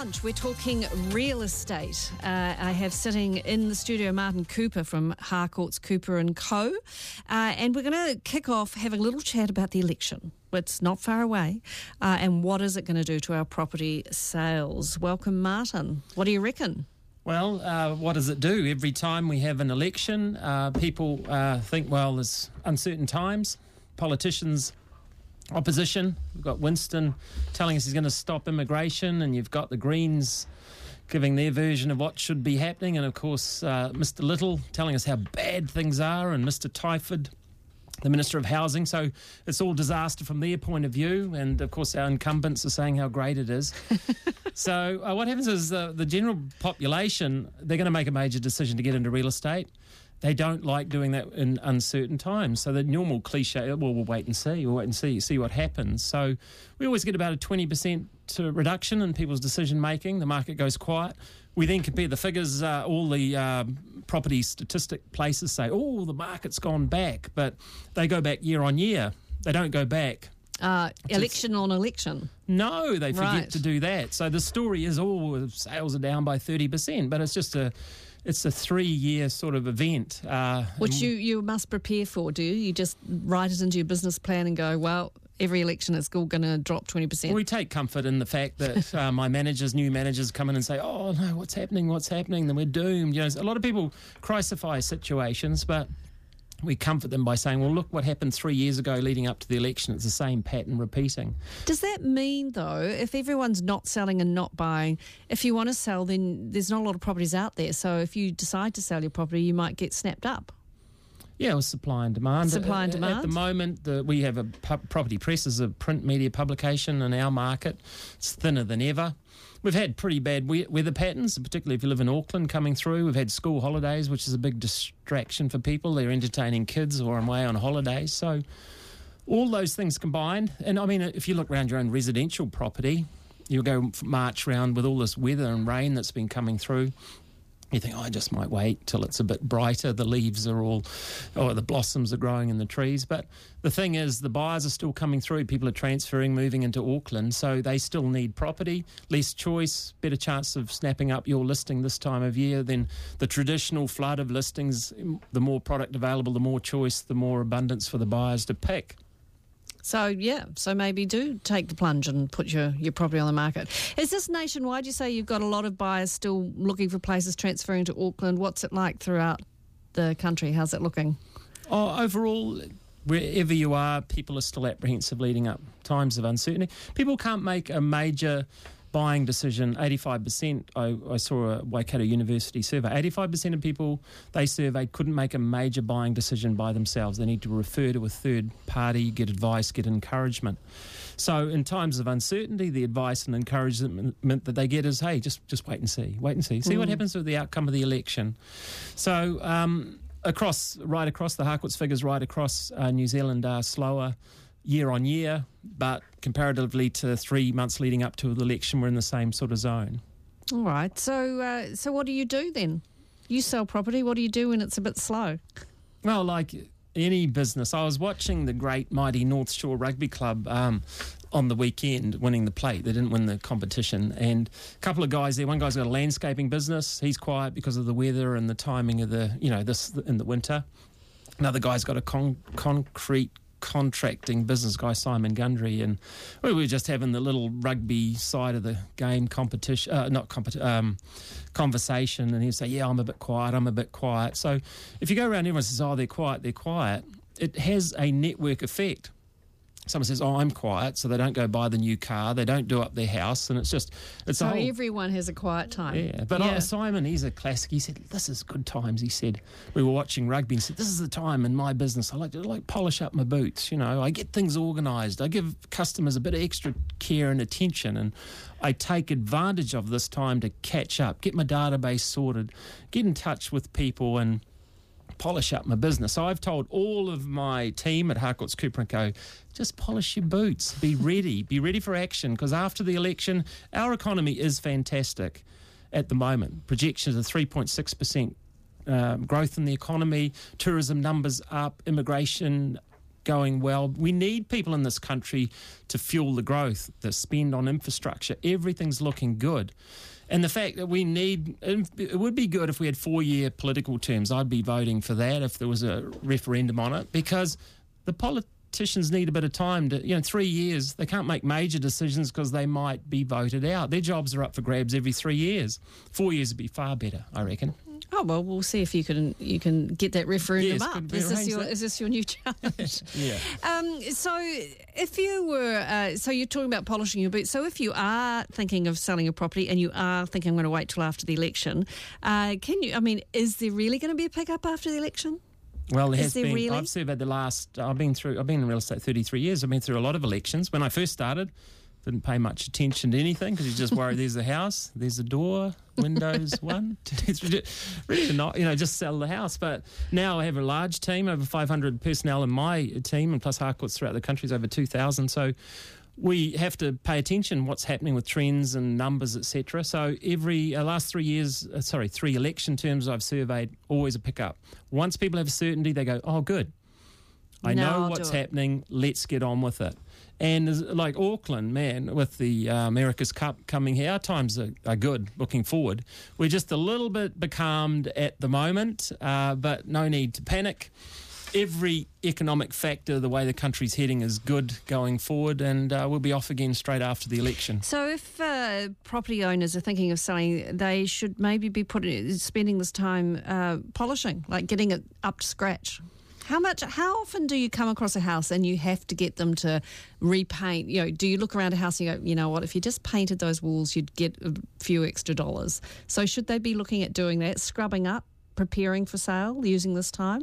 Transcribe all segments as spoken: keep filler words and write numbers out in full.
lunch, we're talking real estate. Uh, I have sitting in the studio Martin Cooper from Harcourts Cooper and Co. Uh, and we're going to kick off, have a little chat about the election. It's not far away. Uh, and what is it going to do to our property sales? Welcome, Martin. What do you reckon? Well, uh, what does it do? Every time we have an election, uh, people uh, think, well, there's uncertain times. Politicians, opposition. We've got Winston telling us he's going to stop immigration, and you've got the Greens giving their version of what should be happening, and of course uh, Mister Little telling us how bad things are, and Mister Tyford, the Minister of Housing. So it's all disaster from their point of view, and of course our incumbents are saying how great it is. So uh, what happens is uh, the general population, they're going to make a major decision to get into real estate. They don't like doing that in uncertain times. So the normal cliche, well, we'll wait and see, we'll wait and see, see what happens. So we always get about a twenty percent reduction in people's decision-making. The market goes quiet. We then compare the figures. Uh, all the uh, property statistic places say, oh, the market's gone back. But they go back year on year. They don't go back. Uh, election on election. No, they forget Right. to do that. So the story is, oh, sales are down by thirty percent. But it's just a... It's a three-year sort of event. Uh, Which you, you must prepare for, do you? You just write it into your business plan and go, well, every election is still going to drop twenty percent. Well, we take comfort in the fact that uh, my managers, new managers come in and say, oh, no, what's happening, what's happening? Then we're doomed. You know, a lot of people crucify situations, but we comfort them by saying, well, look what happened three years ago leading up to the election. It's the same pattern repeating. Does that mean, though, if everyone's not selling and not buying, if you want to sell, then there's not a lot of properties out there. So if you decide to sell your property, you might get snapped up. Yeah, it was supply and demand. Supply and demand. At the moment, the, we have a pu- Property Press as a print media publication in our market. It's thinner than ever. We've had pretty bad we- weather patterns, particularly if you live in Auckland coming through. We've had school holidays, which is a big distraction for people. They're entertaining kids or away on holidays. So all those things combined. And, I mean, if you look around your own residential property, you'll go march around with all this weather and rain that's been coming through. You think, oh, I just might wait till it's a bit brighter. The leaves are all, or the blossoms are growing in the trees. But the thing is, the buyers are still coming through. People are transferring, moving into Auckland. So they still need property, less choice, better chance of snapping up your listing this time of year than the traditional flood of listings. The more product available, the more choice, the more abundance for the buyers to pick. So, yeah, so maybe do take the plunge and put your, your property on the market. Is this nationwide? You say you've got a lot of buyers still looking for places transferring to Auckland. What's it like throughout the country? How's it looking? Oh, overall, wherever you are, people are still apprehensive leading up times of uncertainty. People can't make a major buying decision. eighty-five percent, I, I saw a Waikato University survey, eighty-five percent of people they surveyed couldn't make a major buying decision by themselves. They need to refer to a third party, get advice, get encouragement. So in times of uncertainty, the advice and encouragement that they get is, hey, just, just wait and see, wait and see. See mm. what happens with the outcome of the election. So um, across, right across the Harcourts figures, right across uh, New Zealand are slower year on year, but comparatively to three months leading up to the election, we're in the same sort of zone. All right. So, uh, so what do you do then? You sell property. What do you do when it's a bit slow? Well, like any business, I was watching the great mighty North Shore Rugby Club um, on the weekend winning the plate. They didn't win the competition. And a couple of guys there, one guy's got a landscaping business. He's quiet because of the weather and the timing of the, you know, this in the winter. Another guy's got a con- concrete contracting business, guy Simon Gundry, and we were just having the little rugby side of the game competition, uh, not competition, um, conversation, and he'd say, yeah, I'm a bit quiet, I'm a bit quiet. So if you go around, everyone says, oh, they're quiet, they're quiet. It has a network effect. Someone says, oh, I'm quiet, so they don't go buy the new car, they don't do up their house, and it's just... it's So a whole, everyone has a quiet time. Yeah, but yeah. Oh, Simon, he's a classic. He said, this is good times, he said. We were watching rugby and said, this is the time in my business. I like to like polish up my boots, you know. I get things organised. I give customers a bit of extra care and attention, and I take advantage of this time to catch up, get my database sorted, get in touch with people and polish up my business. So I've told all of my team at Harcourts Cooper and Co, just polish your boots, be ready, be ready for action, because after the election, our economy is fantastic at the moment. Projections are three point six percent um, growth in the economy, tourism numbers up, immigration going well. We need people in this country to fuel the growth, the spend on infrastructure. Everything's looking good. And the fact that we need, it would be good if we had four-year political terms. I'd be voting for that if there was a referendum on it, because the politicians need a bit of time to, you know, three years, they can't make major decisions because they might be voted out. Their jobs are up for grabs every three years. Four years would be far better, I reckon. Oh, well, we'll see if you can you can get that referendum yes, up. Is this, your, is this your new challenge? yeah. Um, so if you were, uh, so you're talking about polishing your boots. So if you are thinking of selling a property and you are thinking, I'm going to wait till after the election, uh, can you, I mean, is there really going to be a pickup after the election? Well, there is has there been. really? I've surveyed the last, I've been through, I've been in real estate thirty-three years. I've been through a lot of elections. When I first started, didn't pay much attention to anything because you just worry there's a house, there's a door, windows, one, two, three. Really to not, you know, just sell the house. But now I have a large team, over five hundred personnel in my team, and plus Harcourts throughout the country is over two thousand. So we have to pay attention what's happening with trends and numbers, et cetera. So every uh, last three years, uh, sorry, three election terms I've surveyed, always a pickup. Once people have certainty, they go, oh, good. I Now know I'll what's do it. happening. Let's get on with it. And as- like Auckland, man, with the uh, America's Cup coming here, our times are, are good looking forward. We're just a little bit becalmed at the moment, uh, but no need to panic. Every economic factor, the way the country's heading, is good going forward, and uh, we'll be off again straight after the election. So if uh, property owners are thinking of selling, they should maybe be putting, spending this time uh, polishing, like getting it up to scratch. How much? How often do you come across a house and you have to get them to repaint? You know, do you look around a house and you go, you know what? If you just painted those walls, you'd get a few extra dollars. So should they be looking at doing that, scrubbing up, preparing for sale, using this time?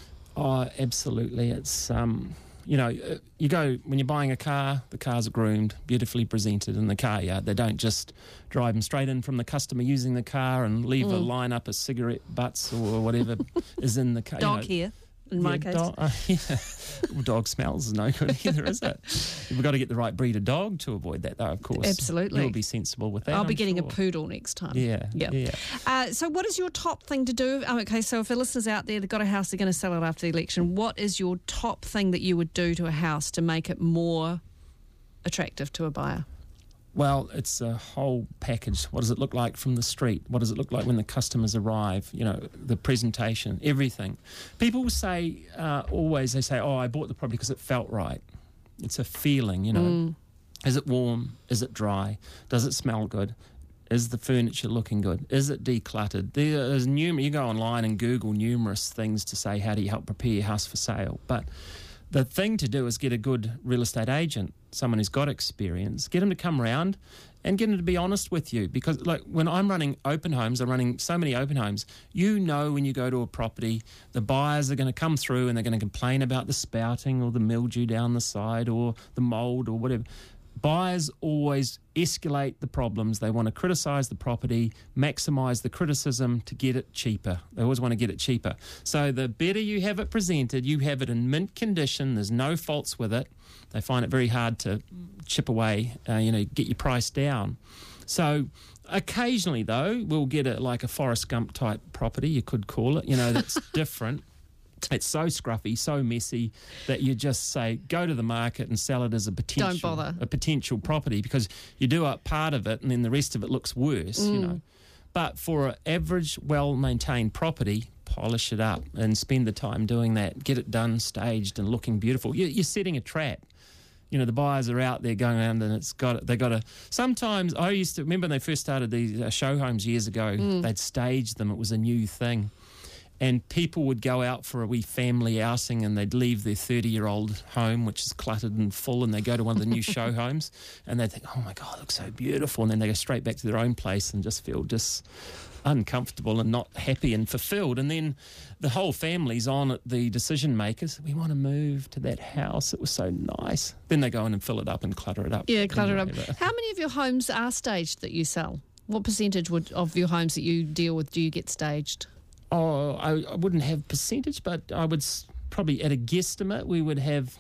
Oh, absolutely. It's um, you know, you go when you're buying a car, the cars are groomed, beautifully presented in the car yard. They don't just drive them straight in from the customer using the car and leave Mm. a line up of cigarette butts or whatever is in the car. Dog you know. here, in my Yeah, case. Dog, uh, yeah. Well, dog smells is no good either, is it? We've got to get the right breed of dog to avoid that, though, of course. Absolutely. You'll be sensible with that. I'll be I'm getting sure. a poodle next time. Yeah, Yep. yeah. Uh, so what is your top thing to do? Oh, okay, so if a listener's out there, they've got a house, they're going to sell it after the election, what is your top thing that you would do to a house to make it more attractive to a buyer? Well, it's a whole package. What does it look like from the street? What does it look like when the customers arrive? You know, the presentation, everything. People say, uh, always, they say, oh, I bought the property because it felt right. It's a feeling, you know. Mm. Is it warm? Is it dry? Does it smell good? Is the furniture looking good? Is it decluttered? There's numerous, you go online and Google numerous things to say, how do you help prepare your house for sale? But the thing to do is get a good real estate agent, someone who's got experience, get them to come around and get them to be honest with you. Because like when I'm running open homes, I'm running so many open homes, you know when you go to a property, the buyers are going to come through and they're going to complain about the spouting or the mildew down the side or the mould or whatever. Buyers always escalate the problems. They want to criticise the property, maximise the criticism to get it cheaper. They always want to get it cheaper. So the better you have it presented, you have it in mint condition, there's no faults with it. They find it very hard to chip away, uh, you know, get your price down. So occasionally, though, we'll get a, like a Forrest Gump type property, you could call it, you know, that's different. It's so scruffy, so messy that you just say, go to the market and sell it as a potential, Don't bother. a potential property, because you do up part of it and then the rest of it looks worse, Mm. you know. But for an average, well-maintained property, polish it up and spend the time doing that. Get it done, staged and looking beautiful. You're, you're setting a trap. You know, the buyers are out there going around and it's got, they got to, sometimes I used to, remember when they first started these uh, show homes years ago, Mm. they'd stage them. It was a new thing. And people would go out for a wee family outing and they'd leave their thirty-year-old home, which is cluttered and full, and they go to one of the new show homes and they think, oh, my God, it looks so beautiful. And then they go straight back to their own place and just feel just uncomfortable and not happy and fulfilled. And then the whole family's on at the decision makers. We want to move to that house. It was so nice. Then they go in and fill it up and clutter it up. Yeah, clutter it Anyway, up. but- How many of your homes are staged that you sell? What percentage would, of your homes that you deal with do you get staged? Oh, I, I wouldn't have percentage, but I would s- probably at a guesstimate we would have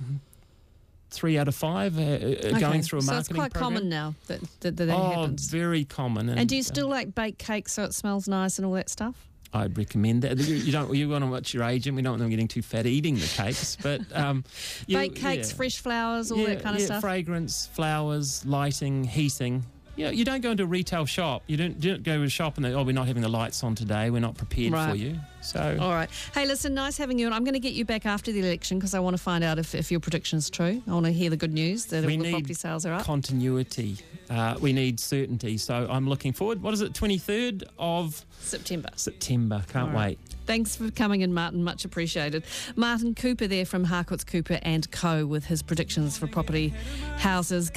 three out of five uh, uh, going through a so marketing it's quite program. common now that that, that, that oh, happens. very common. And do you uh, still like bake cake so it smells nice and all that stuff? I'd recommend that. You, you don't. You want to watch your agent. We don't want them getting too fat eating the cakes, but um, you, Bake cakes, yeah. fresh flowers, all yeah, that kind of yeah, stuff. Fragrance, flowers, lighting, heating. You know, you don't go into a retail shop. You don't, you don't go to a shop and they, oh, we're not having the lights on today. We're not prepared Right. for you. So, All right. Hey, listen, nice having you. And I'm going to get you back after the election because I want to find out if, if your prediction's true. I want to hear the good news that we all the need property sales are up. continuity. Uh, we need certainty. So I'm looking forward. What is it? twenty-third of September. September. Can't All right. wait. Thanks for coming in, Martin. Much appreciated. Martin Cooper there from Harcourts Cooper and Co with his predictions for property houses.